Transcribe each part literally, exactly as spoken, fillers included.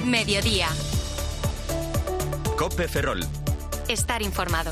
Mediodía. COPE Ferrol. Estar informado.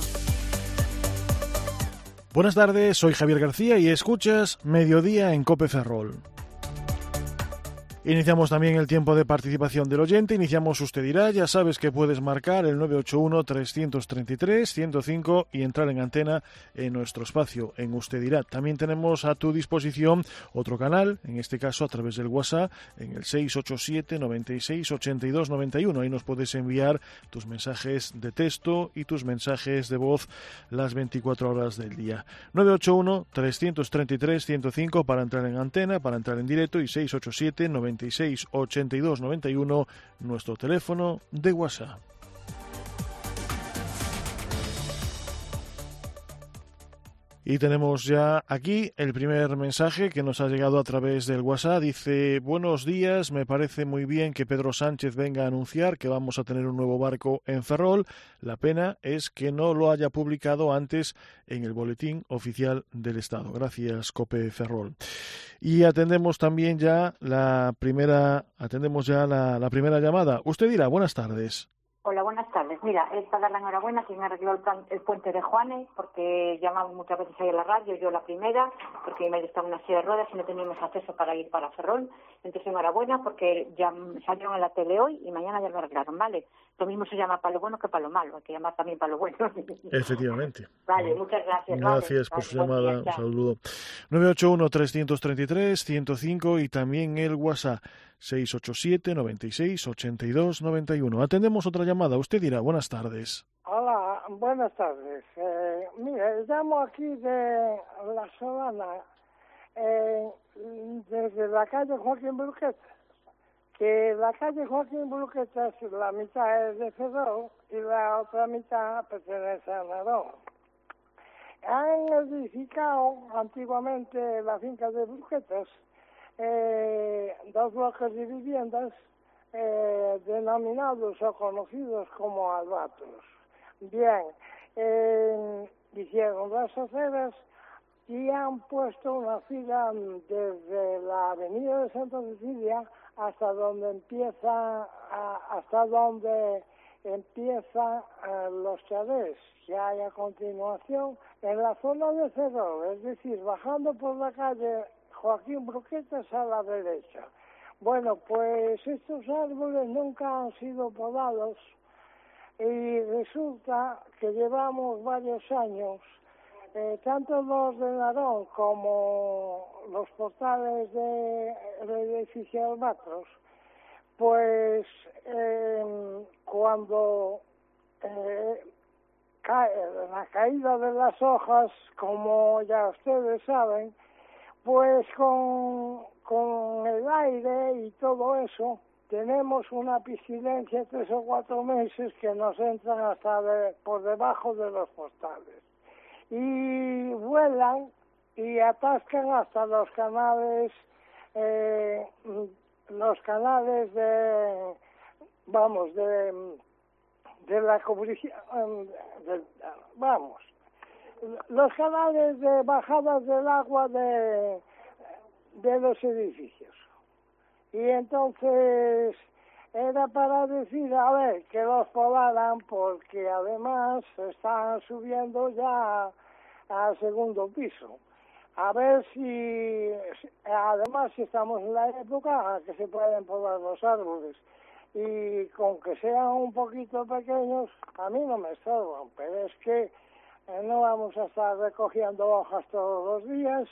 Buenas tardes, soy Javier García y escuchas Mediodía en COPE Ferrol. Iniciamos también el tiempo de participación del oyente. Iniciamos Usted dirá. Ya sabes que puedes marcar el nueve ocho uno, tres tres tres, uno cero cinco y entrar en antena en nuestro espacio en Usted dirá. También tenemos a tu disposición otro canal, en este caso a través del WhatsApp, en el seis ocho siete, noventa y seis, ochenta y dos, noventa y uno. Ahí nos puedes enviar tus mensajes de texto y tus mensajes de voz las veinticuatro horas del día. nueve ocho uno, tres tres tres, uno cero cinco para entrar en antena, para entrar en directo, y seis ocho siete, noventa y seis, ochenta y dos, noventa y uno, nuestro teléfono de WhatsApp. Y tenemos ya aquí el primer mensaje que nos ha llegado a través del WhatsApp. Dice: buenos días, me parece muy bien que Pedro Sánchez venga a anunciar que vamos a tener un nuevo barco en Ferrol. La pena es que no lo haya publicado antes en el Boletín Oficial del Estado. Gracias, COPE Ferrol. Y atendemos también ya la primera, atendemos ya la, la primera llamada. Usted dirá, buenas tardes. Hola, buenas tardes. Mira, es para dar la enhorabuena que me arregló el, plan, el puente de Juanes, porque llamamos muchas veces ahí a la radio, yo la primera, porque me estaba en una silla de ruedas y no teníamos acceso para ir para Ferrol. Entonces, enhorabuena, porque ya salieron en la tele hoy y mañana ya lo arreglaron, ¿vale? Lo mismo se llama para lo bueno que para lo malo, hay que llamar también para lo bueno. Efectivamente. Vale, muchas gracias. Gracias vale, por vale, su llamada, día, un saludo. nueve ocho uno, tres tres tres, uno cero cinco y también el WhatsApp seis ocho siete, noventa y seis, ochenta y dos, noventa y uno. Atendemos otra llamada. Usted dirá, buenas tardes. Hola, buenas tardes. Eh, mire, llamo aquí de La Solana, eh, desde la calle Joaquín Bruquetas, que la calle Joaquín Bruquetas, la mitad es de Ferrol y la otra mitad pertenece a Narón. Han edificado antiguamente la finca de Bruquetas eh, dos bloques de viviendas eh, denominados o conocidos como albatros. Bien, eh, hicieron las aceras y han puesto una fila desde la avenida de Santa Cecilia hasta donde empieza, a, hasta donde empieza a los chalés que hay a continuación en la zona de Ferrol, es decir, bajando por la calle Joaquín Bruquetas a la derecha. Bueno, pues estos árboles nunca han sido podados y resulta que llevamos varios años, eh, tanto los de Narón como los portales de, del edificio Albatros, pues eh, cuando eh, cae, la caída de las hojas, como ya ustedes saben, pues con, con el aire y todo eso, tenemos una pestilencia tres o cuatro meses que nos entran hasta de, por debajo de los portales. Y vuelan y atascan hasta los canales, eh, los canales de, vamos, de, de la cubrición, de, vamos, los canales de bajadas del agua de, de los edificios. Y entonces era para decir, a ver, que los podaran, porque además están subiendo ya al segundo piso. A ver si, además si estamos en la época que se pueden podar los árboles. Y con que sean un poquito pequeños, a mí no me estorban, pero es que no vamos a estar recogiendo hojas todos los días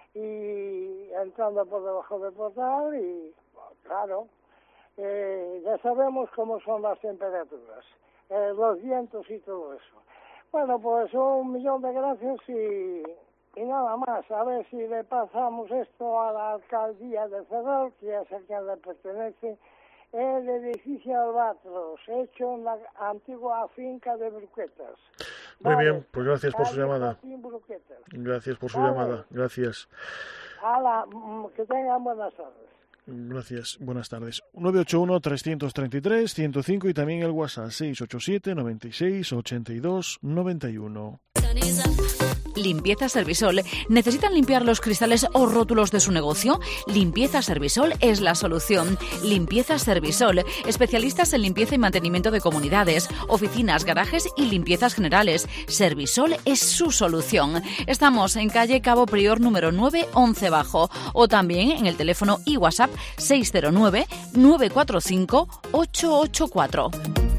y entrando por debajo del portal y, claro, eh, ya sabemos cómo son las temperaturas, eh, los vientos y todo eso. Bueno, pues un millón de gracias y, y nada más. A ver si le pasamos esto a la alcaldía de Ferrol, que ya sé a quién le pertenece, el edificio Albatros, hecho en la antigua finca de Bruquetas. Muy Vale, bien, pues gracias por su llamada. Gracias por su vale. llamada, gracias. Hala, que tengan buenas tardes. Gracias, buenas tardes. nueve ocho uno, tres tres tres, uno cero cinco y también el WhatsApp seis ocho siete, noventa y seis, ochenta y dos, noventa y uno. Limpieza Servisol. ¿Necesitan limpiar los cristales o rótulos de su negocio? Limpieza Servisol es la solución. Limpieza Servisol. Especialistas en limpieza y mantenimiento de comunidades, oficinas, garajes y limpiezas generales. Servisol es su solución. Estamos en calle Cabo Prior número nueve, once Bajo. O también en el teléfono y WhatsApp seis cero nueve, nueve cuatro cinco, ocho ocho cuatro.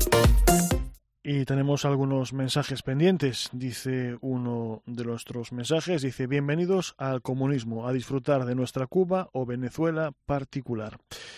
Y tenemos algunos mensajes pendientes. Dice uno de nuestros mensajes, dice: bienvenidos al comunismo, a disfrutar de nuestra Cuba o Venezuela particular.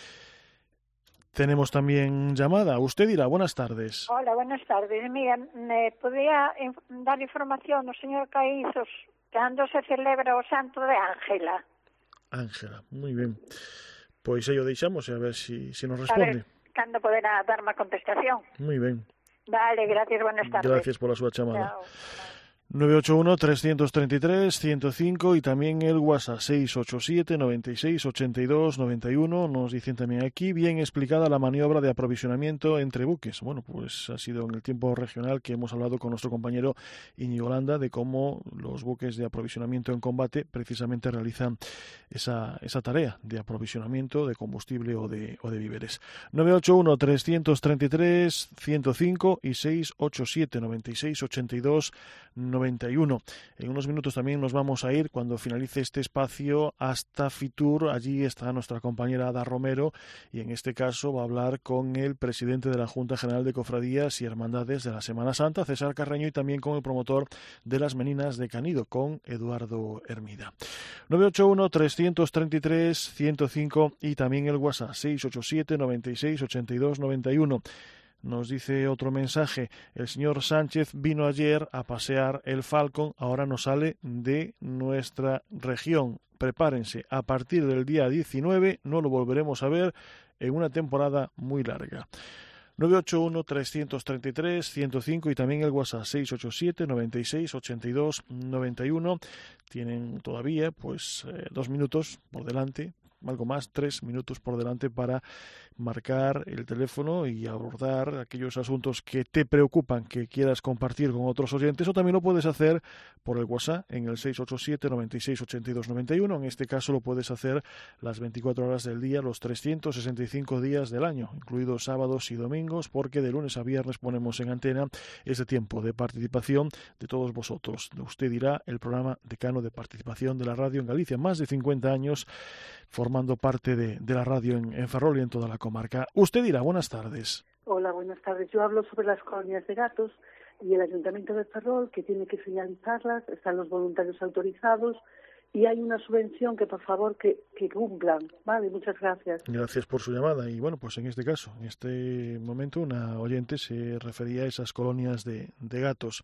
Tenemos también llamada. Usted dirá, buenas tardes. Hola, buenas tardes. Mira, ¿me podría dar información al señor Caízos cando se celebra o Santo de Ángela? Ángela, muy bien. Pois ello deixamos e a ver si, si nos responde. A ver, cando poderá darme a contestación? Muy bien. Vale, gracias, buenas tardes. Gracias por la súa chamada. Chao. nueve ocho uno, tres tres tres, ciento cinco y también el WhatsApp seis ocho siete, noventa y seis, ochenta y dos, noventa y uno. Nos dicen también aquí, bien explicada la maniobra de aprovisionamiento entre buques. Bueno, pues ha sido en el tiempo regional que hemos hablado con nuestro compañero Íñigo Landa de cómo los buques de aprovisionamiento en combate precisamente realizan esa, esa tarea de aprovisionamiento de combustible o de, o de víveres. nueve ocho uno, tres tres tres, ciento cinco y seis ocho siete, noventa y seis, ochenta y dos, noventa y uno. En unos minutos también nos vamos a ir, cuando finalice este espacio, hasta Fitur. Allí está nuestra compañera Ada Romero y en este caso va a hablar con el presidente de la Junta General de Cofradías y Hermandades de la Semana Santa, César Carreño, y también con el promotor de las Meninas de Canido, con Eduardo Hermida. nueve ocho uno, tres tres tres, ciento cinco y también el WhatsApp seis ocho siete, noventa y seis, ochenta y dos, noventa y uno. Nos dice otro mensaje: el señor Sánchez vino ayer a pasear el Falcon, ahora nos sale de nuestra región. Prepárense, a partir del día diecinueve no lo volveremos a ver en una temporada muy larga. nueve ocho uno, tres tres tres, ciento cinco y también el WhatsApp seis ocho siete, noventa y seis, ochenta y dos, noventa y uno. Tienen todavía pues eh, dos minutos por delante, algo más, tres minutos por delante para marcar el teléfono y abordar aquellos asuntos que te preocupan, que quieras compartir con otros oyentes, o también lo puedes hacer por el WhatsApp en el seis ocho siete, noventa y seis, ochenta y dos, noventa y uno. En este caso lo puedes hacer las veinticuatro horas del día, los trescientos sesenta y cinco días del año, incluidos sábados y domingos, porque de lunes a viernes ponemos en antena ese tiempo de participación de todos vosotros. Usted dirá, el programa decano de participación de la radio en Galicia, más de cincuenta años formando parte de, de la radio en, en Ferrol y en toda la comarca. Usted dirá, buenas tardes. Hola, buenas tardes. Yo hablo sobre las colonias de gatos y el Ayuntamiento de Ferrol, que tiene que señalizarlas, están los voluntarios autorizados y hay una subvención que, por favor, que, que cumplan. Vale, muchas gracias. Gracias por su llamada. Y bueno, pues en este caso, en este momento, una oyente se refería a esas colonias de, de gatos,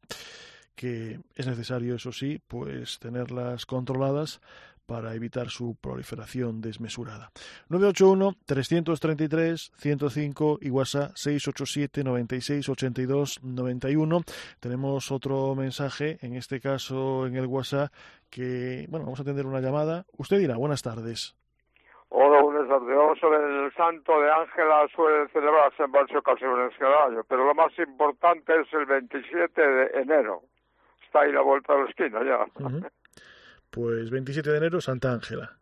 que es necesario, eso sí, pues tenerlas controladas para evitar su proliferación desmesurada. nueve ocho uno, tres tres tres, ciento cinco y WhatsApp seis ocho siete, noventa y seis, ochenta y dos, noventa y uno. Tenemos otro mensaje, en este caso en el WhatsApp, que, bueno, vamos a atender una llamada. Usted dirá, buenas tardes. Hola, buenas tardes. Vamos a ver, el Santo de Ángela suele celebrarse en varias ocasiones cada año, pero lo más importante es el veintisiete de enero. Está ahí la vuelta de la esquina ya. Uh-huh. Pues veintisiete de enero, Santa Ángela.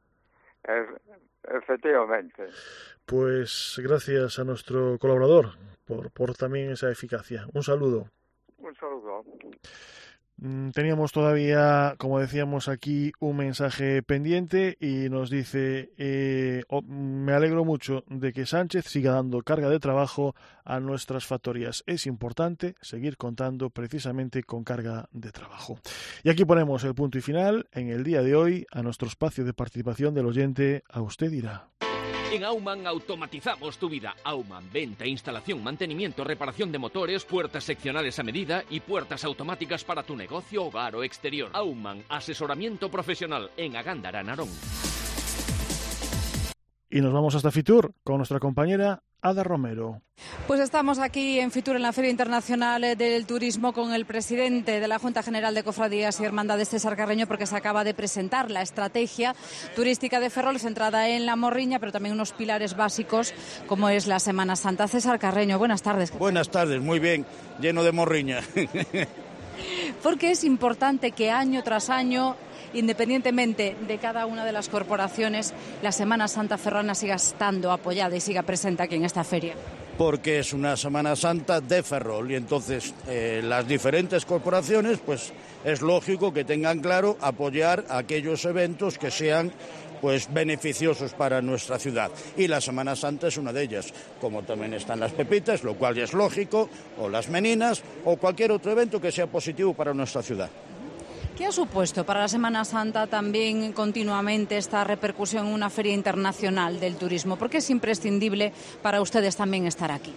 Efectivamente. Pues gracias a nuestro colaborador por, por también esa eficacia. Un saludo. Un saludo. Teníamos todavía, como decíamos aquí, un mensaje pendiente y nos dice, eh, oh, me alegro mucho de que Sánchez siga dando carga de trabajo a nuestras factorías. Es importante seguir contando precisamente con carga de trabajo. Y aquí ponemos el punto y final en el día de hoy a nuestro espacio de participación del oyente. A usted dirá. En Aumann automatizamos tu vida. Aumann, venta, instalación, mantenimiento, reparación de motores, puertas seccionales a medida y puertas automáticas para tu negocio, hogar o exterior. Aumann, asesoramiento profesional en Agándara, Narón. Y nos vamos hasta Fitur con nuestra compañera Ada Romero. Pues estamos aquí en Fitur, en la Feria Internacional del Turismo, con el presidente de la Junta General de Cofradías y Hermandades, César Carreño, porque se acaba de presentar la estrategia turística de Ferrol, centrada en la morriña, pero también unos pilares básicos, como es la Semana Santa. César Carreño, buenas tardes. Buenas tardes, muy bien, lleno de morriña. Porque es importante que año tras año, independientemente de cada una de las corporaciones, la Semana Santa ferrolana siga estando apoyada y siga presente aquí en esta feria. Porque es una Semana Santa de Ferrol y entonces eh, las diferentes corporaciones, pues es lógico que tengan claro apoyar aquellos eventos que sean pues beneficiosos para nuestra ciudad. Y la Semana Santa es una de ellas, como también están las pepitas, lo cual ya es lógico, o las meninas, o cualquier otro evento que sea positivo para nuestra ciudad. ¿Qué ha supuesto para la Semana Santa también continuamente esta repercusión en una feria internacional del turismo? ¿Por qué es imprescindible para ustedes también estar aquí?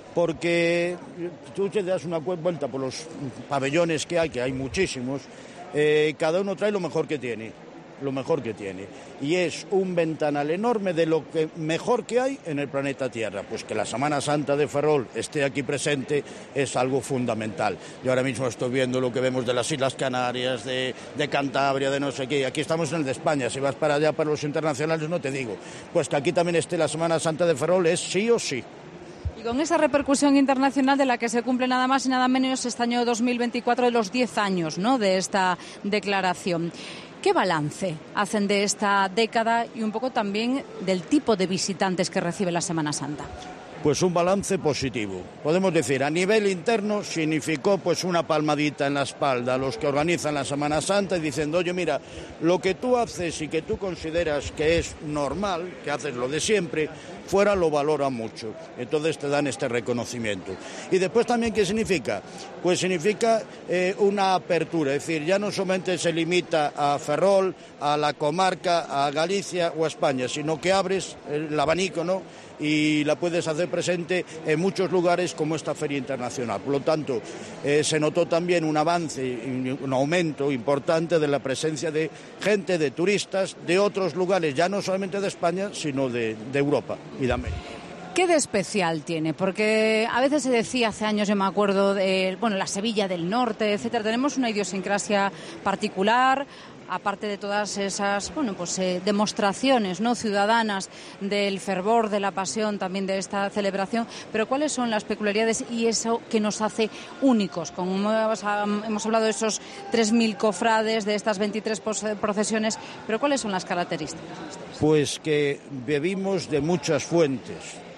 Porque tú te das una vuelta por los pabellones que hay, que hay muchísimos, eh, cada uno trae lo mejor que tiene. lo mejor que tiene, y es un ventanal enorme de lo que mejor que hay en el planeta Tierra. Pues que la Semana Santa de Ferrol esté aquí presente es algo fundamental. Yo ahora mismo estoy viendo lo que vemos de las Islas Canarias, de, de Cantabria, de no sé qué, aquí estamos en el de España, si vas para allá, para los internacionales, no te digo. Pues que aquí también esté la Semana Santa de Ferrol es sí o sí. Y con esa repercusión internacional de la que se cumple nada más y nada menos este año dos mil veinticuatro de los diez años, ¿no?, de esta declaración. ¿Qué balance hacen de esta década y un poco también del tipo de visitantes que recibe la Semana Santa? Pues un balance positivo. Podemos decir, a nivel interno significó pues una palmadita en la espalda a los que organizan la Semana Santa y diciendo, oye, mira, lo que tú haces y que tú consideras que es normal, que haces lo de siempre, fuera lo valora mucho. Entonces te dan este reconocimiento. Y después también, ¿qué significa? Pues significa eh, una apertura, es decir, ya no solamente se limita a Ferrol, a la comarca, a Galicia o a España, sino que abres el abanico, ¿no?, y la puedes hacer presente en muchos lugares como esta feria internacional. Por lo tanto, eh, se notó también un avance, un aumento importante de la presencia de gente, de turistas, de otros lugares, ya no solamente de España, sino de, de Europa y de América. ¿Qué de especial tiene? Porque a veces se decía, hace años yo me acuerdo, de bueno, la Sevilla del Norte, etcétera. Tenemos una idiosincrasia particular, aparte de todas esas bueno, pues, eh, demostraciones, ¿no?, ciudadanas del fervor, de la pasión también de esta celebración, pero ¿cuáles son las peculiaridades y eso que nos hace únicos? Como hemos, hemos hablado de esos tres mil cofrades, de estas veintitrés procesiones, pero ¿cuáles son las características? Pues que bebimos de muchas fuentes.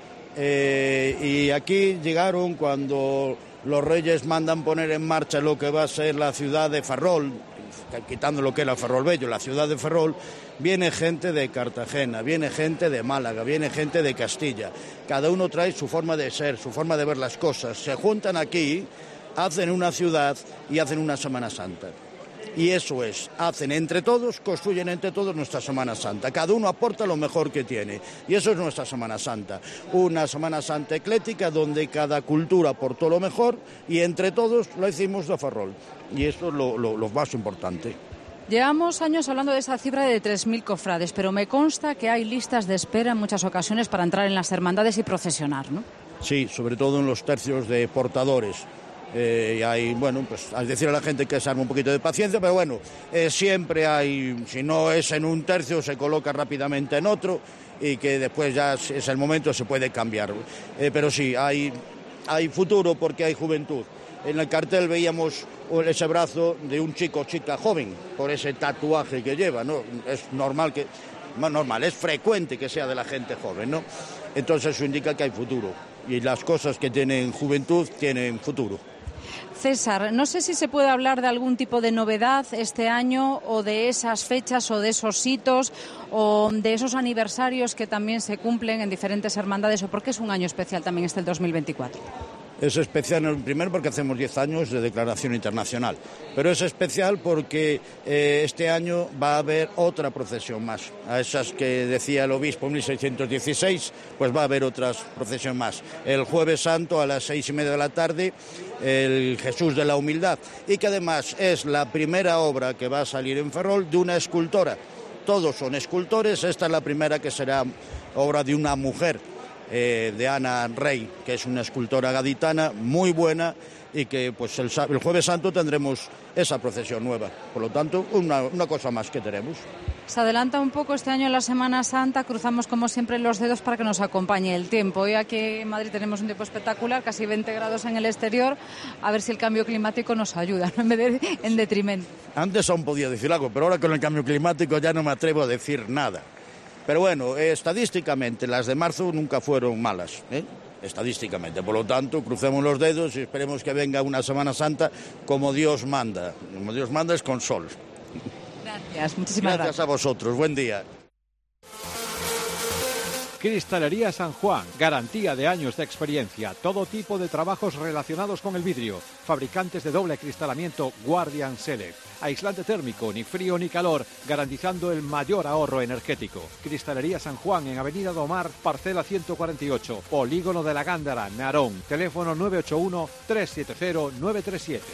Eh, y aquí llegaron cuando los reyes mandan poner en marcha lo que va a ser la ciudad de Ferrol, quitando lo que era Ferrol Bello, la ciudad de Ferrol, viene gente de Cartagena, viene gente de Málaga, viene gente de Castilla. Cada uno trae su forma de ser, su forma de ver las cosas. Se juntan aquí, hacen una ciudad y hacen una Semana Santa. Y eso es, hacen entre todos, construyen entre todos nuestra Semana Santa. Cada uno aporta lo mejor que tiene. Y eso es nuestra Semana Santa. Una Semana Santa ecléctica donde cada cultura aportó lo mejor y entre todos lo hicimos de Ferrol. Y eso es lo, lo, lo más importante. Llevamos años hablando de esa cifra de tres mil cofrades, pero me consta que hay listas de espera en muchas ocasiones para entrar en las hermandades y procesionar, ¿no? Sí, sobre todo en los tercios de portadores. Eh, y hay, bueno, pues al decir a la gente que se arma un poquito de paciencia, pero bueno, eh, siempre hay, si no es en un tercio, se coloca rápidamente en otro y que después ya es el momento, se puede cambiar. Eh, pero sí, hay, hay futuro porque hay juventud. En el cartel veíamos ese brazo de un chico o chica joven, por ese tatuaje que lleva, ¿no? Es normal que, no normal, es frecuente que sea de la gente joven, ¿no? Entonces eso indica que hay futuro y las cosas que tienen juventud tienen futuro. César, no sé si se puede hablar de algún tipo de novedad este año o de esas fechas o de esos hitos o de esos aniversarios que también se cumplen en diferentes hermandades o porque es un año especial también este el dos mil veinticuatro. Es especial, primero porque hacemos diez años de declaración internacional, pero es especial porque eh, este año va a haber otra procesión más. A esas que decía el obispo en mil seiscientos dieciséis, pues va a haber otras procesión más. El Jueves Santo a las seis y media de la tarde, el Jesús de la Humildad, y que además es la primera obra que va a salir en Ferrol de una escultora. Todos son escultores, esta es la primera que será obra de una mujer. Eh, de Ana Rey, que es una escultora gaditana muy buena y que pues el, el Jueves Santo tendremos esa procesión nueva. Por lo tanto, una, una cosa más que tenemos. Se adelanta un poco este año la Semana Santa, cruzamos como siempre los dedos para que nos acompañe el tiempo. Hoy aquí en Madrid tenemos un tiempo espectacular, casi veinte grados en el exterior, a ver si el cambio climático nos ayuda, no en vez de en detrimento. Antes aún podía decir algo, pero ahora con el cambio climático ya no me atrevo a decir nada. Pero bueno, eh, estadísticamente las de marzo nunca fueron malas, ¿eh? Estadísticamente, por lo tanto, crucemos los dedos y esperemos que venga una Semana Santa como Dios manda. Como Dios manda es con sol. Gracias, muchísimas gracias. Gracias a vosotros, buen día. Cristalería San Juan, garantía de años de experiencia, todo tipo de trabajos relacionados con el vidrio, fabricantes de doble acristalamiento Guardian Select, aislante térmico, ni frío ni calor, garantizando el mayor ahorro energético. Cristalería San Juan en Avenida Domar, parcela ciento cuarenta y ocho, Polígono de la Gándara, Narón, teléfono nueve ocho uno, tres siete cero, nueve tres siete.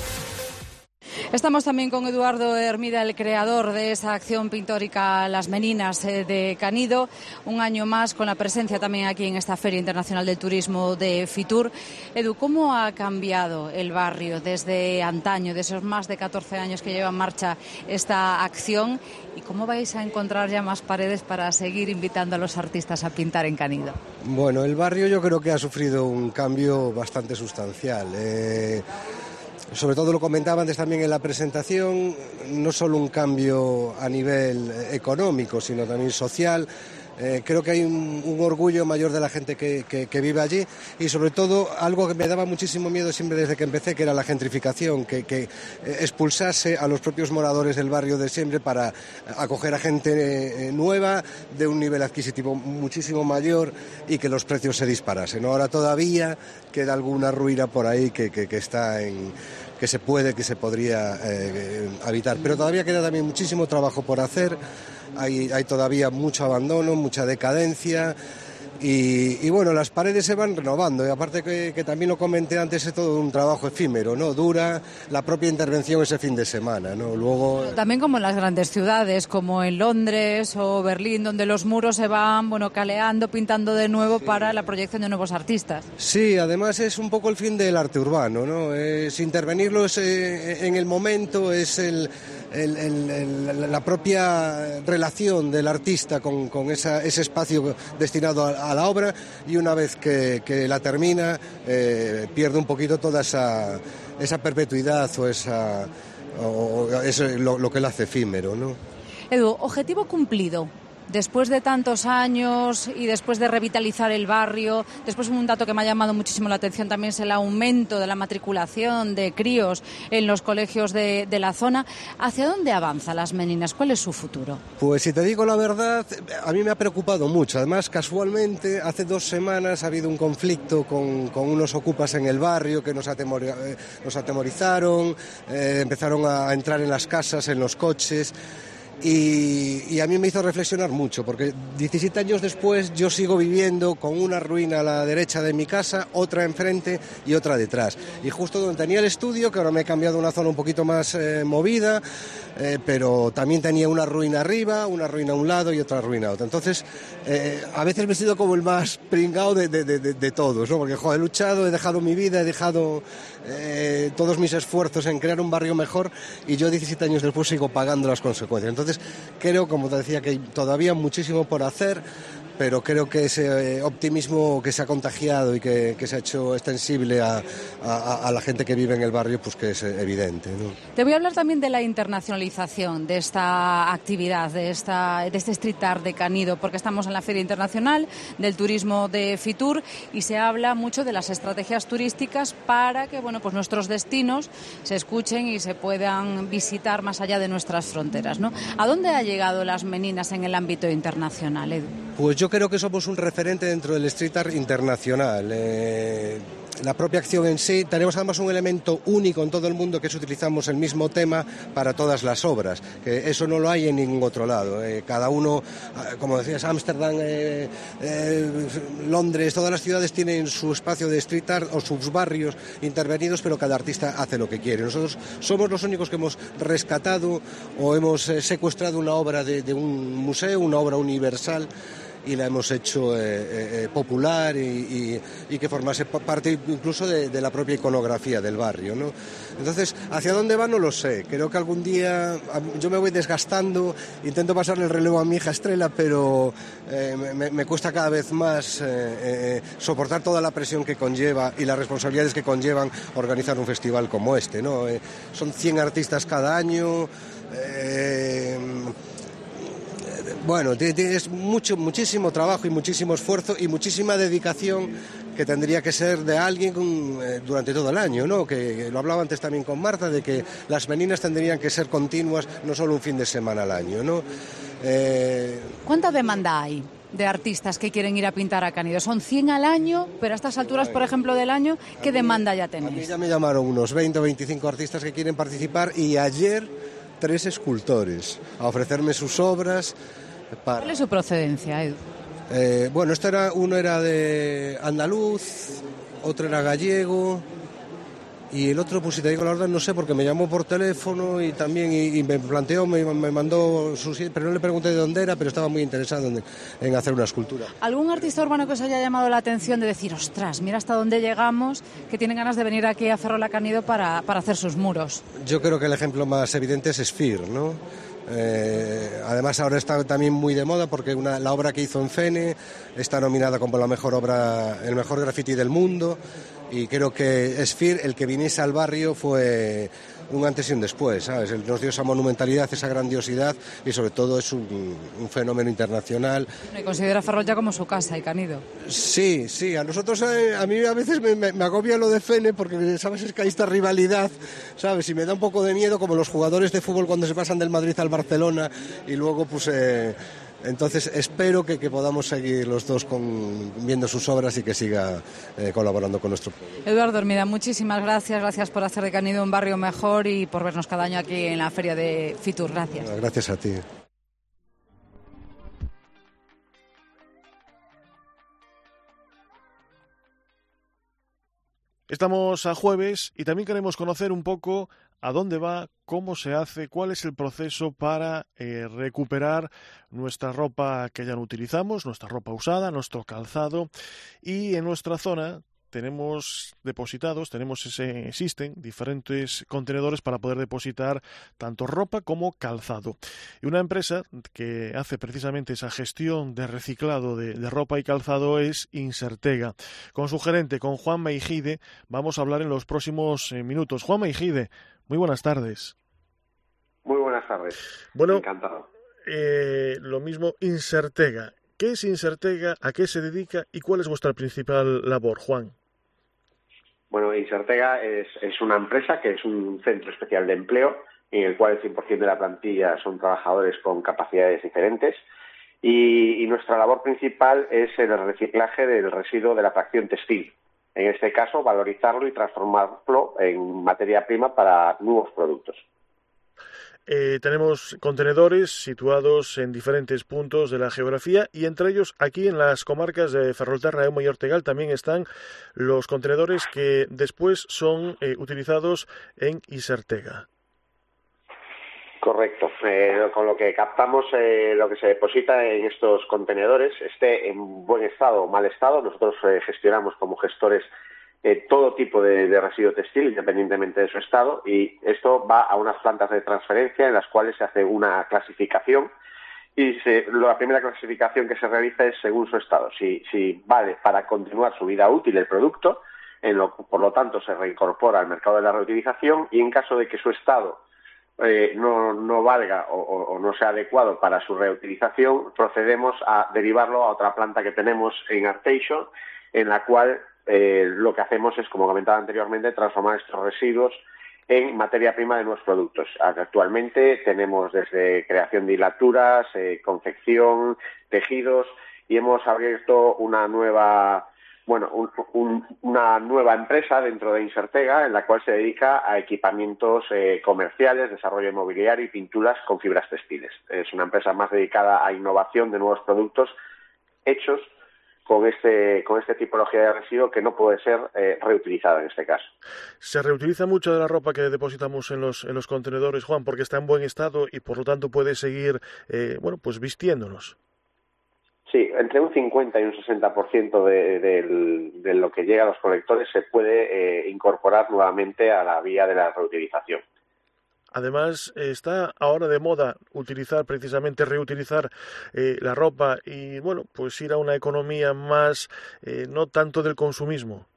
Estamos también con Eduardo Hermida, el creador de esa acción pictórica Las Meninas de Canido, un año más con la presencia también aquí en esta Feria Internacional del Turismo de Fitur. Edu, ¿cómo ha cambiado el barrio desde antaño, de esos más de catorce años que lleva en marcha esta acción? ¿Y cómo vais a encontrar ya más paredes para seguir invitando a los artistas a pintar en Canido? Bueno, el barrio yo creo que ha sufrido un cambio bastante sustancial. Eh... Sobre todo lo comentaba antes también en la presentación, no solo un cambio a nivel económico, sino también social. Eh, creo que hay un, un orgullo mayor de la gente que, que, que vive allí y sobre todo algo que me daba muchísimo miedo siempre desde que empecé, que era la gentrificación, que, que expulsase a los propios moradores del barrio de siempre para acoger a gente eh, nueva de un nivel adquisitivo muchísimo mayor y que los precios se disparasen, ¿no? Ahora todavía queda alguna ruina por ahí que, que, que está en... que se puede, que se podría eh, habitar, pero todavía queda también muchísimo trabajo por hacer. Hay, hay todavía mucho abandono, mucha decadencia y, y bueno, las paredes se van renovando y aparte que, que también lo comenté antes, es todo un trabajo efímero, ¿no? Dura la propia intervención ese fin de semana, ¿no? Luego... También como en las grandes ciudades, como en Londres o Berlín, donde los muros se van, bueno, caleando, pintando de nuevo sí. para la proyección de nuevos artistas. Sí, además es un poco el fin del arte urbano, ¿no? Es intervenirlo es, eh, en el momento, es el... El, el, el, la propia relación del artista con, con esa, ese espacio destinado a, a la obra y una vez que, que la termina eh, pierde un poquito toda esa, esa perpetuidad o, esa, o, o eso, lo, lo que le hace efímero, ¿no? Edu, objetivo cumplido. Después de tantos años y después de revitalizar el barrio, después un dato que me ha llamado muchísimo la atención también es el aumento de la matriculación de críos en los colegios de, de la zona. ¿Hacia dónde avanza Las Meninas? ¿Cuál es su futuro? Pues si te digo la verdad, a mí me ha preocupado mucho. Además, casualmente, hace dos semanas ha habido un conflicto con, con unos ocupas en el barrio que nos, atemor, eh, nos atemorizaron, eh, empezaron a entrar en las casas, en los coches... Y, y a mí me hizo reflexionar mucho, porque diecisiete años después yo sigo viviendo con una ruina a la derecha de mi casa, otra enfrente y otra detrás. Y justo donde tenía el estudio, que ahora me he cambiado a una zona un poquito más eh, movida, eh, pero también tenía una ruina arriba, una ruina a un lado y otra ruina a otro. Entonces, eh, a veces me he sido como el más pringao de, de, de, de todos, ¿no? Porque joder, he luchado, he dejado mi vida, he dejado eh, todos mis esfuerzos en crear un barrio mejor y yo diecisiete años después sigo pagando las consecuencias. Entonces, Entonces, creo, como te decía, que hay todavía muchísimo por hacer, pero creo que ese optimismo que se ha contagiado y que, que se ha hecho extensible a, a, a la gente que vive en el barrio, pues que es evidente, ¿no? Te voy a hablar también de la internacionalización de esta actividad, de, esta, de este street art de Canido, porque estamos en la Feria Internacional del Turismo de Fitur y se habla mucho de las estrategias turísticas para que, bueno, pues nuestros destinos se escuchen y se puedan visitar más allá de nuestras fronteras, ¿no? ¿A dónde ha llegado Las Meninas en el ámbito internacional, Edu? Pues yo creo que somos un referente dentro del street art internacional. Eh, la propia acción en sí, tenemos además un elemento único en todo el mundo, que es utilizamos el mismo tema para todas las obras, que eso no lo hay en ningún otro lado. Eh, cada uno, como decías, Ámsterdam, eh, eh, Londres, todas las ciudades tienen su espacio de street art o sus barrios intervenidos, pero cada artista hace lo que quiere. Nosotros somos los únicos que hemos rescatado o hemos eh, secuestrado una obra de, de un museo, una obra universal, y la hemos hecho eh, eh, popular y, y, y que formase parte incluso de, de la propia iconografía del barrio, ¿no? Entonces, ¿hacia dónde va? No lo sé. Creo que algún día yo me voy desgastando, intento pasarle el relevo a mi hija Estrella, pero eh, me, me cuesta cada vez más eh, eh, soportar toda la presión que conlleva y las responsabilidades que conllevan organizar un festival como este, ¿no? Eh, son cien artistas cada año. Eh, bueno, es mucho, muchísimo trabajo y muchísimo esfuerzo y muchísima dedicación que tendría que ser de alguien eh, durante todo el año, ¿no? Que, que lo hablaba antes también con Marta, de que las meninas tendrían que ser continuas, no solo un fin de semana al año, ¿no? Eh... ¿Cuánta demanda hay de artistas que quieren ir a pintar a Canido? Son cien al año, pero a estas alturas, por ejemplo, del año, ¿qué mí, demanda ya tenéis? A mí ya me llamaron unos veinte o veinticinco artistas que quieren participar y ayer tres escultores a ofrecerme sus obras. Para... ¿Cuál es su procedencia, Edu? Eh, bueno, esto era, uno era de andaluz, otro era gallego y el otro, pues si te digo la verdad, no sé, porque me llamó por teléfono y también y, y me planteó, me, me mandó sus... pero no le pregunté de dónde era, pero estaba muy interesado en, en hacer una escultura. ¿Algún artista urbano que os haya llamado la atención de decir, ostras, mira hasta dónde llegamos, que tienen ganas de venir aquí a Ferrol a Canido para, para hacer sus muros? Yo creo que el ejemplo más evidente es Sphere, ¿no? Eh, además ahora está también muy de moda porque una, la obra que hizo en Fene está nominada como la mejor obra, el mejor graffiti del mundo, y creo que Sphere, el que viniese al barrio, fue un antes y un después, ¿sabes? Él nos dio esa monumentalidad, esa grandiosidad y sobre todo es un, un fenómeno internacional. ¿Y considera Ferrol ya como su casa y Canido? Sí, sí, a nosotros, eh, a mí a veces me, me, me agobia lo de Fene porque, ¿sabes? Es que hay esta rivalidad, ¿sabes? Y me da un poco de miedo como los jugadores de fútbol cuando se pasan del Madrid al Barcelona y luego pues... Eh, Entonces espero que, que podamos seguir los dos con, viendo sus obras y que siga eh, colaborando con nuestro pueblo. Eduardo Hermida, muchísimas gracias, gracias por hacer de Canido un barrio mejor y por vernos cada año aquí en la feria de Fitur. Gracias. Gracias a ti. Estamos a jueves y también queremos conocer un poco a dónde va, cómo se hace, cuál es el proceso para eh, recuperar nuestra ropa que ya no utilizamos, nuestra ropa usada, nuestro calzado. Y en nuestra zona tenemos depositados, tenemos ese, existen diferentes contenedores para poder depositar tanto ropa como calzado. Y una empresa que hace precisamente esa gestión de reciclado de, de ropa y calzado es Insertega. Con su gerente, con Juan Meijide, vamos a hablar en los próximos eh, minutos. Juan Meijide, muy buenas tardes. Muy buenas tardes. Bueno, encantado. Eh, lo mismo, Insertega. ¿Qué es Insertega? ¿A qué se dedica? ¿Y cuál es vuestra principal labor, Juan? Bueno, Insertega es, es una empresa que es un centro especial de empleo en el cual el cien por ciento de la plantilla son trabajadores con capacidades diferentes y, y nuestra labor principal es el reciclaje del residuo de la fracción textil. En este caso, valorizarlo y transformarlo en materia prima para nuevos productos. Eh, tenemos contenedores situados en diferentes puntos de la geografía y entre ellos aquí en las comarcas de Ferrolterra, Eumo y Ortegal también están los contenedores que después son eh, utilizados en Insertega. Correcto. Eh, con lo que captamos, eh, lo que se deposita en estos contenedores, esté en buen estado o mal estado, nosotros eh, gestionamos como gestores Eh, todo tipo de, de residuo textil, independientemente de su estado, y esto va a unas plantas de transferencia en las cuales se hace una clasificación y se, la primera clasificación que se realiza es según su estado. Si, si vale para continuar su vida útil el producto, en lo, por lo tanto se reincorpora al mercado de la reutilización y en caso de que su estado eh, no, no valga o, o, o no sea adecuado para su reutilización, procedemos a derivarlo a otra planta que tenemos en Arteixo, en la cual Eh, lo que hacemos es, como comentaba anteriormente, transformar estos residuos en materia prima de nuevos productos. Actualmente tenemos desde creación de hilaturas, eh, confección, tejidos y hemos abierto una nueva, bueno, un, un, una nueva empresa dentro de Insertega en la cual se dedica a equipamientos eh, comerciales, desarrollo inmobiliario y pinturas con fibras textiles. Es una empresa más dedicada a innovación de nuevos productos hechos con este con esta tipología de residuo que no puede ser eh, reutilizada en este caso. ¿Se reutiliza mucho de la ropa que depositamos en los en los contenedores, Juan, porque está en buen estado y por lo tanto puede seguir eh, bueno, pues vistiéndonos? Sí, entre un cincuenta y un sesenta por ciento de, de, de lo que llega a los colectores se puede eh, incorporar nuevamente a la vía de la reutilización. Además, está ahora de moda utilizar, precisamente reutilizar eh, la ropa y, bueno, pues ir a una economía más, eh, no tanto del consumismo.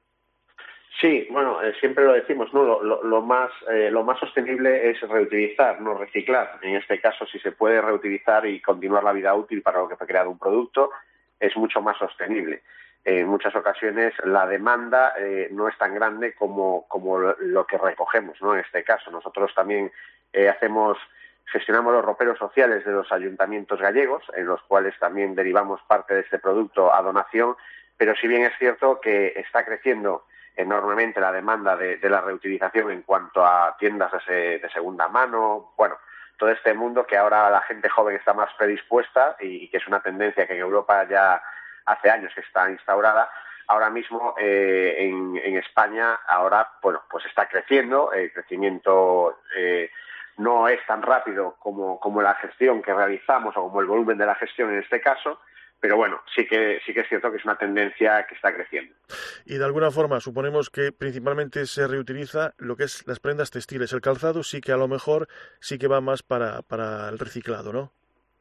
Sí, bueno, eh, siempre lo decimos, ¿no? Lo, lo, lo más eh, lo más sostenible es reutilizar, no reciclar. En este caso, si se puede reutilizar y continuar la vida útil para lo que fue creado un producto, es mucho más sostenible. En muchas ocasiones la demanda eh, no es tan grande como, como lo que recogemos, ¿no? En este caso, nosotros también eh, hacemos, gestionamos los roperos sociales de los ayuntamientos gallegos, en los cuales también derivamos parte de este producto a donación, pero si bien es cierto que está creciendo enormemente la demanda de, de la reutilización en cuanto a tiendas de, de segunda mano, bueno, todo este mundo que ahora la gente joven está más predispuesta y, y que es una tendencia que en Europa ya hace años que está instaurada. Ahora mismo eh, en, en España ahora bueno pues está creciendo, el crecimiento eh, no es tan rápido como, como la gestión que realizamos o como el volumen de la gestión en este caso, pero bueno, sí que sí que es cierto que es una tendencia que está creciendo. Y de alguna forma suponemos que principalmente se reutiliza lo que es las prendas textiles, el calzado sí que a lo mejor sí que va más para, para el reciclado, ¿no?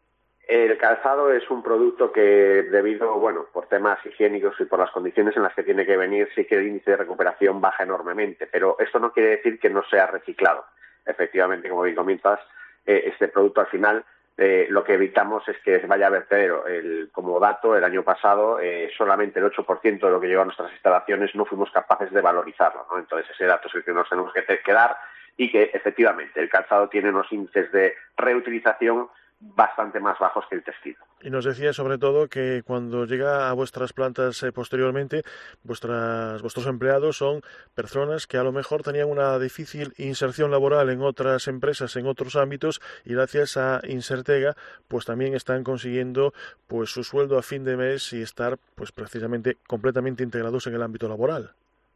El calzado es un producto que, debido, bueno, por temas higiénicos y por las condiciones en las que tiene que venir, sí que el índice de recuperación baja enormemente, pero esto no quiere decir que no sea reciclado. Efectivamente, como bien comentas, eh, este producto al final eh, lo que evitamos es que vaya a vertedero. El, como dato, el año pasado eh, solamente el ocho por ciento de lo que llegó a nuestras instalaciones no fuimos capaces de valorizarlo, ¿no? Entonces ese dato es el que nos tenemos que, que dar y que efectivamente el calzado tiene unos índices de reutilización bastante más bajos que el textil. Y nos decía sobre todo que cuando llega a vuestras plantas eh, posteriormente, vuestras, vuestros empleados son personas que a lo mejor tenían una difícil inserción laboral en otras empresas, en otros ámbitos, y gracias a Insertega pues también están consiguiendo pues su sueldo a fin de mes y estar pues precisamente completamente integrados en el ámbito laboral.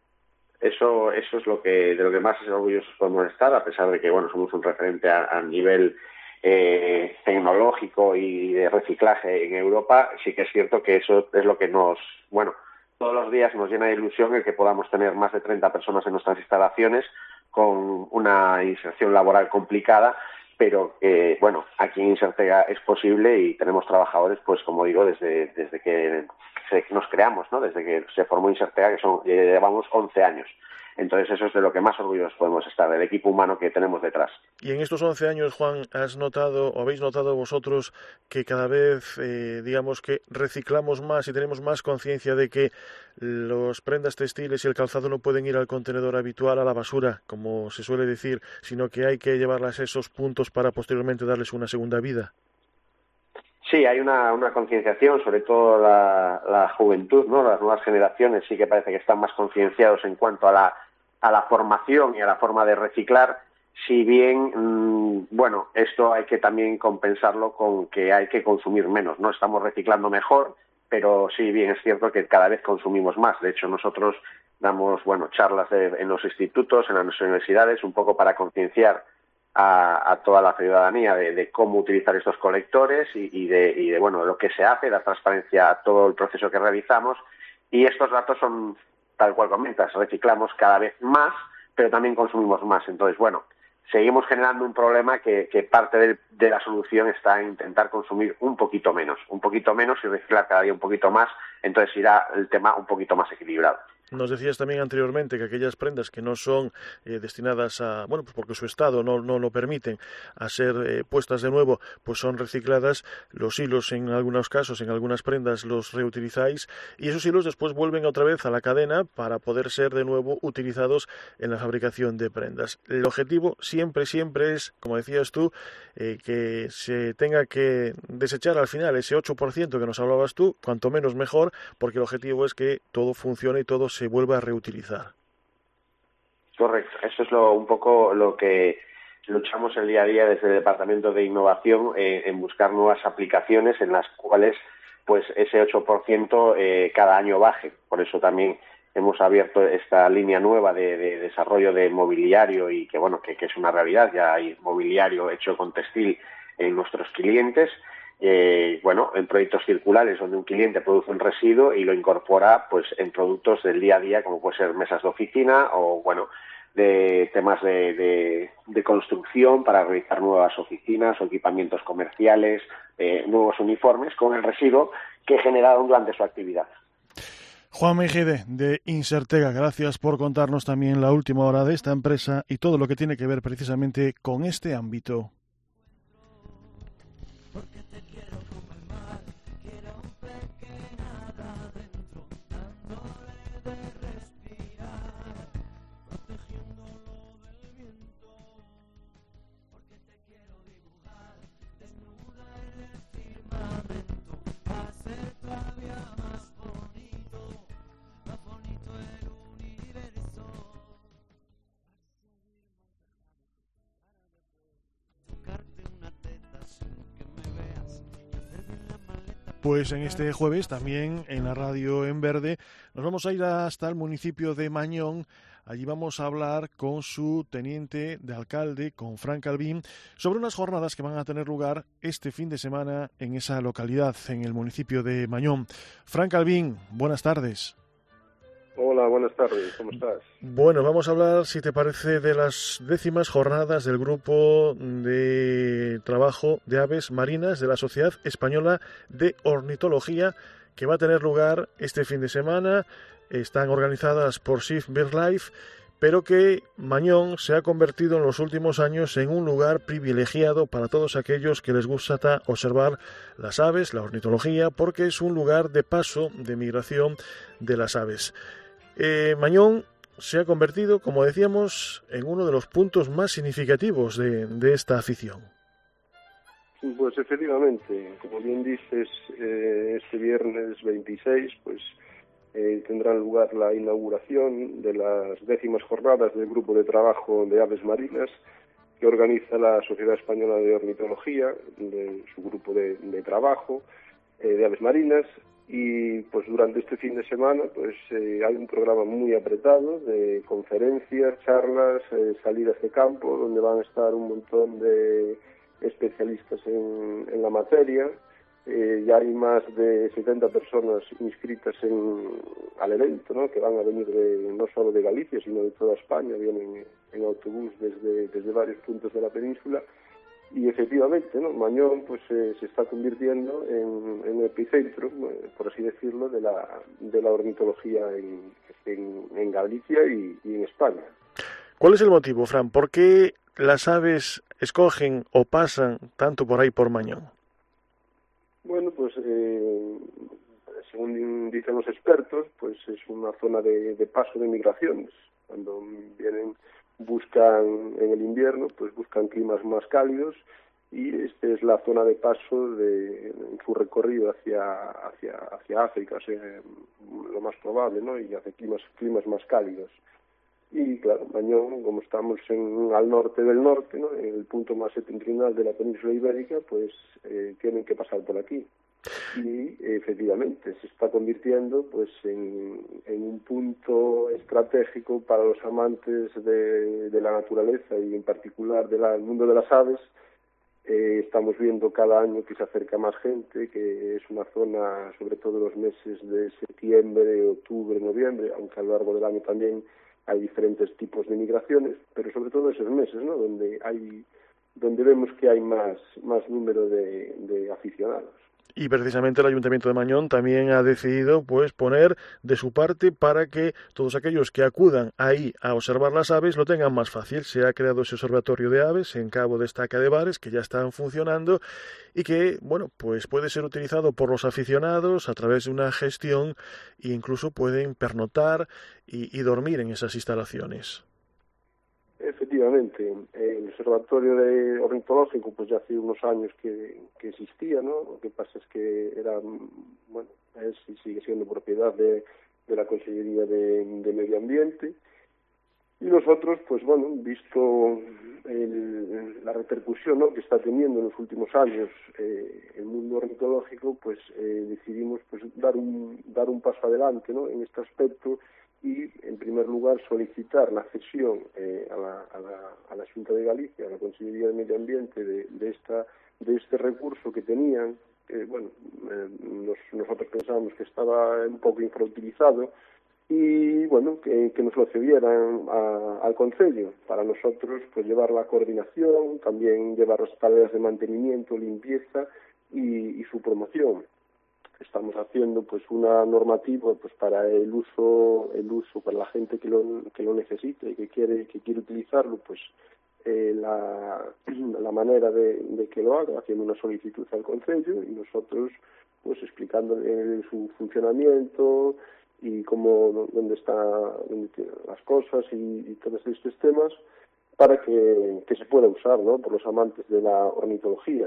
Eso, eso es lo que de lo que más orgullosos podemos estar, a pesar de que bueno somos un referente a, a nivel Eh, tecnológico y de reciclaje en Europa. Sí que es cierto que eso es lo que nos, bueno, todos los días nos llena de ilusión el que podamos tener más de treinta personas en nuestras instalaciones con una inserción laboral complicada, pero que, bueno, aquí en Insertega es posible y tenemos trabajadores, pues como digo, desde, desde que nos creamos, ¿no? Desde que se formó Insertega, que son, llevamos once años. Entonces eso es de lo que más orgullosos podemos estar, del equipo humano que tenemos detrás. Y en estos once años, Juan, ¿has notado o habéis notado vosotros que cada vez, eh, digamos que reciclamos más y tenemos más conciencia de que los prendas textiles y el calzado no pueden ir al contenedor habitual, a la basura, como se suele decir, sino que hay que llevarlas a esos puntos para posteriormente darles una segunda vida? Sí, hay una, una concienciación, sobre todo la, la juventud, ¿no? Las nuevas generaciones sí que parece que están más concienciados en cuanto a la, a la formación y a la forma de reciclar, si bien, mmm, bueno, esto hay que también compensarlo con que hay que consumir menos, ¿no? Estamos reciclando mejor, pero sí, bien es cierto que cada vez consumimos más. De hecho, nosotros damos, bueno, charlas de, en los institutos, en las universidades, un poco para concienciar A, a toda la ciudadanía de, de cómo utilizar estos colectores y, y, de, y de bueno lo que se hace, la transparencia a todo el proceso que realizamos, y estos datos son tal cual comentas, reciclamos cada vez más, pero también consumimos más. Entonces, bueno, seguimos generando un problema que, que parte de, de la solución está en intentar consumir un poquito menos, un poquito menos y reciclar cada día un poquito más, entonces irá el tema un poquito más equilibrado. Nos decías también anteriormente que aquellas prendas que no son eh, destinadas a, bueno, pues porque su estado no, no lo permiten, a ser eh, puestas de nuevo, pues son recicladas. Los hilos en algunos casos, en algunas prendas los reutilizáis y esos hilos después vuelven otra vez a la cadena para poder ser de nuevo utilizados en la fabricación de prendas. El objetivo siempre, siempre es, como decías tú, eh, que se tenga que desechar al final ese ocho por ciento que nos hablabas tú, cuanto menos mejor, porque el objetivo es que todo funcione y todo se vuelva a reutilizar. Correcto, eso es lo, un poco lo que luchamos el día a día desde el Departamento de Innovación, eh, en buscar nuevas aplicaciones en las cuales pues ese ocho por ciento eh, cada año baje. Por eso también hemos abierto esta línea nueva de, de desarrollo de mobiliario y que bueno que, que es una realidad, ya hay mobiliario hecho con textil en nuestros clientes eh, bueno, en proyectos circulares donde un cliente produce un residuo y lo incorpora pues en productos del día a día, como puede ser mesas de oficina o, bueno, de temas de, de, de construcción para realizar nuevas oficinas o equipamientos comerciales, eh, nuevos uniformes con el residuo que generaron durante su actividad. Juan Mejide, de Insertega, gracias por contarnos también la última hora de esta empresa y todo lo que tiene que ver precisamente con este ámbito. Pues en este jueves, también en la radio en verde, nos vamos a ir hasta el municipio de Mañón. Allí vamos a hablar con su teniente de alcalde, con Fran Calvín, sobre unas jornadas que van a tener lugar este fin de semana en esa localidad, en el municipio de Mañón. Fran Calvín, buenas tardes. Hola, buenas tardes, ¿cómo estás? Bueno, vamos a hablar, si te parece, de las décimas jornadas del grupo de trabajo de aves marinas de la Sociedad Española de Ornitología, que va a tener lugar este fin de semana. Están organizadas por S I F BirdLife, pero que Mañón se ha convertido en los últimos años en un lugar privilegiado para todos aquellos que les gusta observar las aves, la ornitología, porque es un lugar de paso, de migración de las aves. Eh, Mañón se ha convertido, como decíamos, en uno de los puntos más significativos de, de esta afición. Pues efectivamente, como bien dices, eh, este viernes veintiséis pues eh, tendrá lugar la inauguración de las décimas jornadas del grupo de trabajo de aves marinas que organiza la Sociedad Española de Ornitología, de su grupo de, de trabajo eh, de aves marinas. Y pues durante este fin de semana pues eh, hay un programa muy apretado de conferencias, charlas, eh, salidas de campo, donde van a estar un montón de especialistas en, en la materia. Eh, ya hay más de setenta personas inscritas en, al evento, ¿no?, que van a venir de, no solo de Galicia, sino de toda España, vienen en autobús desde, desde varios puntos de la península. Y efectivamente, ¿no?, Mañón pues eh, se está convirtiendo en, en el epicentro, eh, por así decirlo, de la de la ornitología en, en, en Galicia y, y en España. ¿Cuál es el motivo, Fran? ¿Por qué las aves escogen o pasan tanto por ahí por Mañón? Bueno, pues eh, según dicen los expertos, pues es una zona de, de paso de migraciones. Cuando vienen, buscan en el invierno, pues buscan climas más cálidos, y esta es la zona de paso de en su recorrido hacia hacia hacia África, o sea, lo más probable, ¿no?, y hacia climas climas más cálidos. Y claro, Mañón, como estamos en, al norte del norte, ¿no?, en el punto más septentrional de la península ibérica, pues eh, tienen que pasar por aquí. Y efectivamente se está convirtiendo pues en, en un punto estratégico para los amantes de, de la naturaleza y en particular del mundo de las aves. Eh, estamos viendo cada año que se acerca más gente, que es una zona, sobre todo los meses de septiembre, octubre, noviembre, aunque a lo largo del año también hay diferentes tipos de migraciones, pero sobre todo esos meses, ¿no?, donde hay, donde vemos que hay más, más número de, de aficionados. Y precisamente el Ayuntamiento de Mañón también ha decidido pues poner de su parte para que todos aquellos que acudan ahí a observar las aves lo tengan más fácil. Se ha creado ese observatorio de aves en Cabo de Estaca de Bares, que ya están funcionando y que, bueno, pues puede ser utilizado por los aficionados a través de una gestión e incluso pueden pernotar y, y dormir en esas instalaciones. Efectivamente, el observatorio de ornitológico pues ya hace unos años que, que existía, ¿no? Lo que pasa es que era, bueno, es y sigue siendo propiedad de, de la Consellería de, de Medio Ambiente, y nosotros, pues bueno, visto el, la repercusión, ¿no?, que está teniendo en los últimos años eh, el mundo ornitológico, pues eh, decidimos pues dar un dar un paso adelante, ¿no?, en este aspecto, y, en primer lugar, solicitar la cesión eh, a, la, a, la, a la Xunta de Galicia, a la Consellería de Medio Ambiente, de, de, esta, de este recurso que tenían. Eh, bueno, eh, nos, nosotros pensábamos que estaba un poco infrautilizado y, bueno, que, que nos lo cedieran a, al Concello. Para nosotros, pues llevar la coordinación, también llevar las tareas de mantenimiento, limpieza y, y su promoción. Estamos haciendo pues una normativa pues para el uso el uso para la gente que lo que lo necesite y que quiere que quiere utilizarlo, pues eh, la, la manera de, de que lo haga, haciendo una solicitud al Concello y nosotros pues explicándole su funcionamiento y cómo dónde está dónde las cosas y, y todos estos temas para que, que se pueda usar, ¿no?, por los amantes de la ornitología.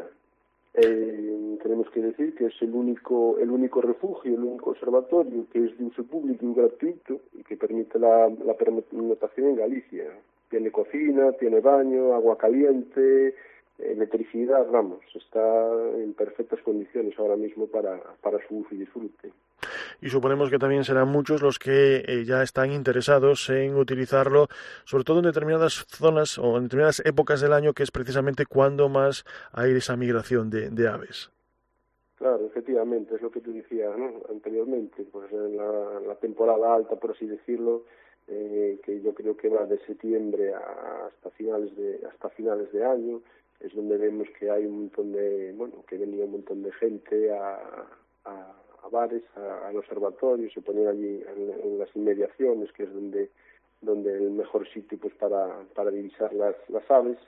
Eh, tenemos que decir que es el único el único refugio, el único observatorio que es de uso público y gratuito y que permite la, la pernotación en Galicia. Tiene cocina, tiene baño, agua caliente, electricidad, vamos, está en perfectas condiciones ahora mismo para, para su uso y disfrute. Y suponemos que también serán muchos los que eh, ya están interesados en utilizarlo, sobre todo en determinadas zonas o en determinadas épocas del año, que es precisamente cuando más hay esa migración de, de aves. Claro, efectivamente, es lo que tú decías, ¿no?, anteriormente, pues en la, la temporada alta, por así decirlo, eh, que yo creo que va de septiembre hasta finales de hasta finales de año, es donde vemos que hay un montón de, bueno, que venía un montón de gente a, a a bares, a, al observatorio, se ponían allí en, en las inmediaciones, que es donde donde el mejor sitio pues para, para divisar las, las aves.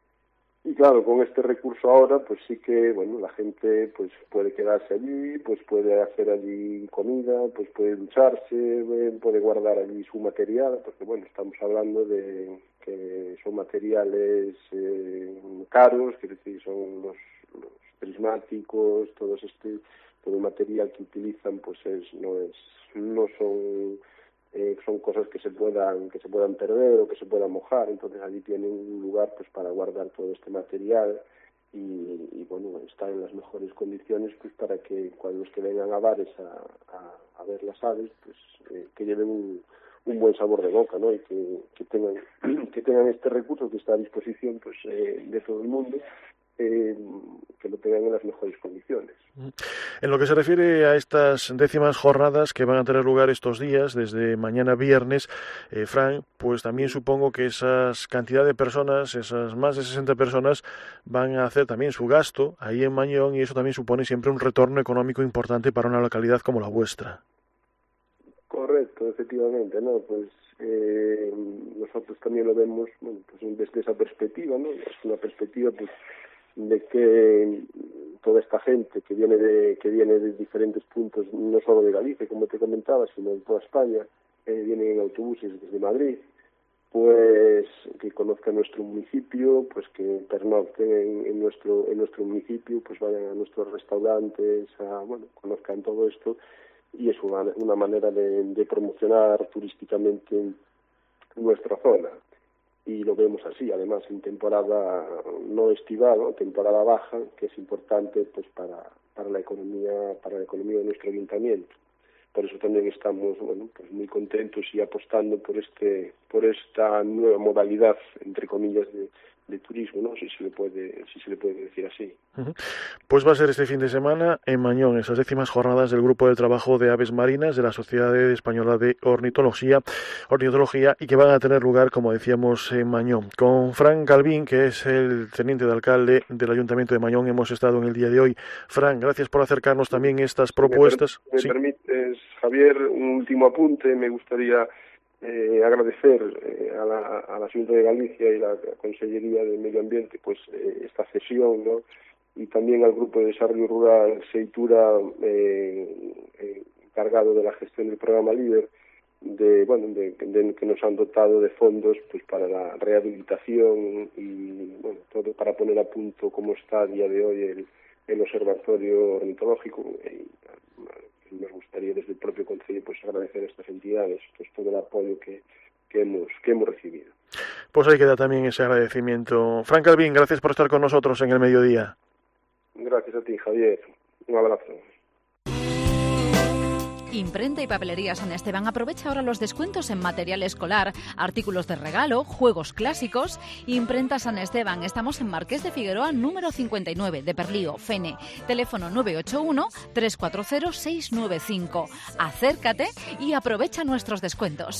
Y claro, con este recurso ahora, pues sí que, bueno, la gente pues puede quedarse allí, pues puede hacer allí comida, pues puede ducharse, puede guardar allí su material, porque bueno, estamos hablando de que son materiales eh, caros, que decir, son los, los prismáticos, todos este todo el material que utilizan pues es no es no son eh, son cosas que se puedan que se puedan perder o que se puedan mojar, entonces allí tienen un lugar pues para guardar todo este material y, y bueno, está en las mejores condiciones pues para que cuando los que vengan a bares a, a, a ver las aves pues eh, que lleven un, un buen sabor de boca, ¿no?, y que, que tengan que tengan este recurso que está a disposición pues eh, de todo el mundo. Eh, que lo tengan en las mejores condiciones. En lo que se refiere a estas décimas jornadas que van a tener lugar estos días, desde mañana viernes, eh, Fran, pues también supongo que esas cantidad de personas, esas más de sesenta personas, van a hacer también su gasto ahí en Mañón y eso también supone siempre un retorno económico importante para una localidad como la vuestra. Correcto, efectivamente, ¿no? Pues eh, nosotros también lo vemos, bueno, pues desde esa perspectiva, ¿no? Es una perspectiva, pues, de que toda esta gente que viene de que viene de diferentes puntos, no solo de Galicia, como te comentaba, sino de toda España, eh, vienen en autobuses desde Madrid, pues que conozcan nuestro municipio, pues que pernocten en, en nuestro en nuestro municipio, pues vayan a nuestros restaurantes, a, bueno, conozcan todo esto y es una, una manera de, de promocionar turísticamente nuestra zona. Y lo vemos así, además en temporada no estival, ¿no?, temporada baja, que es importante pues para para la economía para la economía de nuestro ayuntamiento. Por eso también estamos, bueno, pues muy contentos y apostando por este por esta nueva modalidad, entre comillas, de, de turismo, ¿no?, si se le puede si se le puede decir así. Uh-huh. Pues va a ser este fin de semana en Mañón, esas décimas jornadas del Grupo de Trabajo de Aves Marinas de la Sociedad Española de Ornitología, Ornitología y que van a tener lugar, como decíamos, en Mañón. Con Fran Galvín, que es el teniente de alcalde del Ayuntamiento de Mañón, hemos estado en el día de hoy. Fran, gracias por acercarnos también estas propuestas. ¿Me, per- me sí. permites, Javier, un último apunte? Me gustaría Eh, agradecer eh, a, la, a la Xunta de Galicia y la, la Consellería de Medio Ambiente pues eh, esta cesión, ¿no?, y también al Grupo de Desarrollo Rural Seitura, eh, eh, encargado de la gestión del programa LEADER, de bueno de, de que nos han dotado de fondos pues para la rehabilitación y bueno todo para poner a punto como está a día de hoy el, el observatorio ornitológico. Y, nos gustaría desde el propio Concello pues agradecer a estas entidades pues todo el apoyo que, que hemos que hemos recibido. Pues ahí queda también ese agradecimiento. Fran Galvín, gracias por estar con nosotros en el mediodía. Gracias a ti, Javier. Un abrazo. Imprenta y Papelería San Esteban. Aprovecha ahora los descuentos en material escolar, artículos de regalo, juegos clásicos. Imprenta San Esteban. Estamos en Marqués de Figueroa, número cincuenta y nueve, de Perlío, Fene. Teléfono nueve ocho uno, tres cuatro cero, seis nueve cinco. Acércate y aprovecha nuestros descuentos.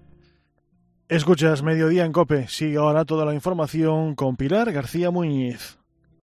Escuchas Mediodía en COPE. Sigue ahora toda la información con Pilar García Muñiz.